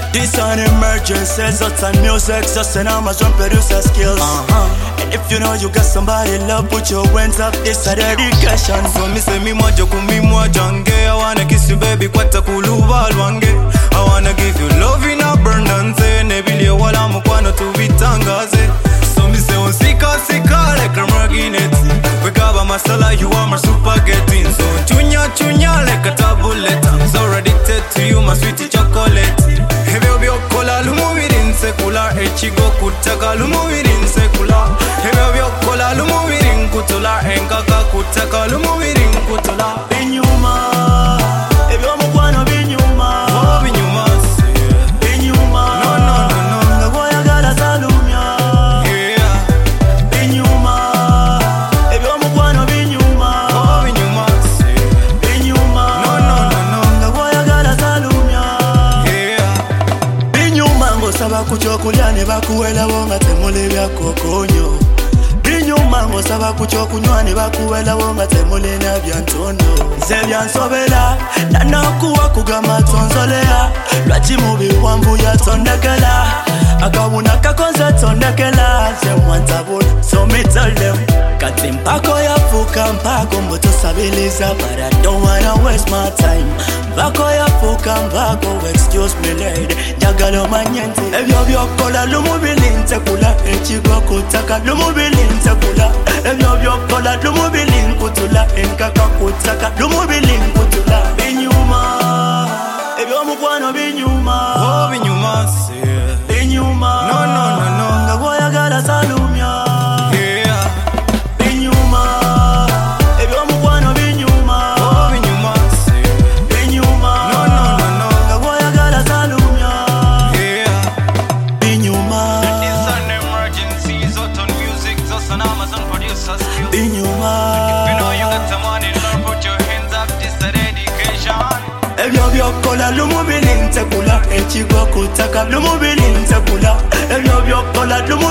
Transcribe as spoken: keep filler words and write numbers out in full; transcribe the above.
This an emergency, that's on music, just an Amazon producer skills. Uh-huh. And if you know you got somebody love, put your hands up, this a dedication. So me say me mojo kumi mojange. I wanna kiss you baby kwata kuluba lwange. I wanna give you love in abundance. Nebili wala mukwano tubitangaze. So me say on sika sika like a margineti. We gaba masala, you are my spaghetti. So chunya chunya like a tablet. I'm so addicted to you, my sweetie chocolate. Hebe byokola lumubirin sekula. Echigo kutaka lumubirin sekula. Hebe byokola lumubirin kutula. Enkaka kutaka lumubirin kutula. Binyuma, ebyo mukwano binyuma. Oh binyuma se. Binyuma, no no no no. Nagoyagala salumya. Yeah. Binyuma, ebyo mukwano binyuma. Oh binyuma se. Binyuma, no no no no. Nagoyagala salumya. Yeah. Binyuma ngosaba kuchokulya ne bakuwelawo nga temuli byakokonyo. Binyuma ngosaba kuchokunywa ne bakuwelawo nga temuli na byantondo. Nze byansobera nanakuwa kugama tonzolea. Lwaki mu biwambu yatondekela. Akawuna kakonze tondekela. Nze mwantabula so me tell them. Kati mpako yafuka mpako mbutusabiliza. But I don't wanna waste my time. Mpako yafuka mpako excuse me lady. Njagala omanye nti ebyo byokola lumubili ntekula. Ekigo kutaka lumubili ntekula. Ebyo byokola lumubili nkutula. Enkaka kutaka lumubili nkutula. Binyuma, ebyo mukwano binyuma. Oh binyuma se. Binyuma, no no no no. Nagoyagala salumya. Yeah. Binyuma, ebyo mukwano binyuma. Oh binyuma se. Binyuma, no no no no. Nagoyagala salumya. Yeah. Binyuma, This an emergency, Zoton music, just an Amazon producer skill. binyuma, You know you got the money, Lord, put your hands up, this a dedication. ebyo byokola lumubili ntekula. Ekigo kutaka lumubili ntekula. Ebyo byokola lumubili